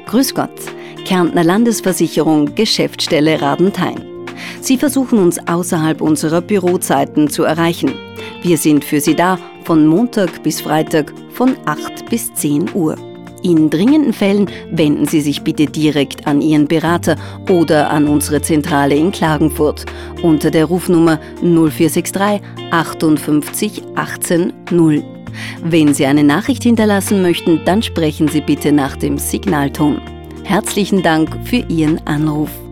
Grüß Gott, Kärntner Landesversicherung, Geschäftsstelle Radenthein. Sie versuchen uns außerhalb unserer Bürozeiten zu erreichen. Wir sind für Sie da von Montag bis Freitag von 8 bis 10 Uhr. In dringenden Fällen wenden Sie sich bitte direkt an Ihren Berater oder an unsere Zentrale in Klagenfurt unter der Rufnummer 0463 58 18 0. Wenn Sie eine Nachricht hinterlassen möchten, dann sprechen Sie bitte nach dem Signalton. Herzlichen Dank für Ihren Anruf.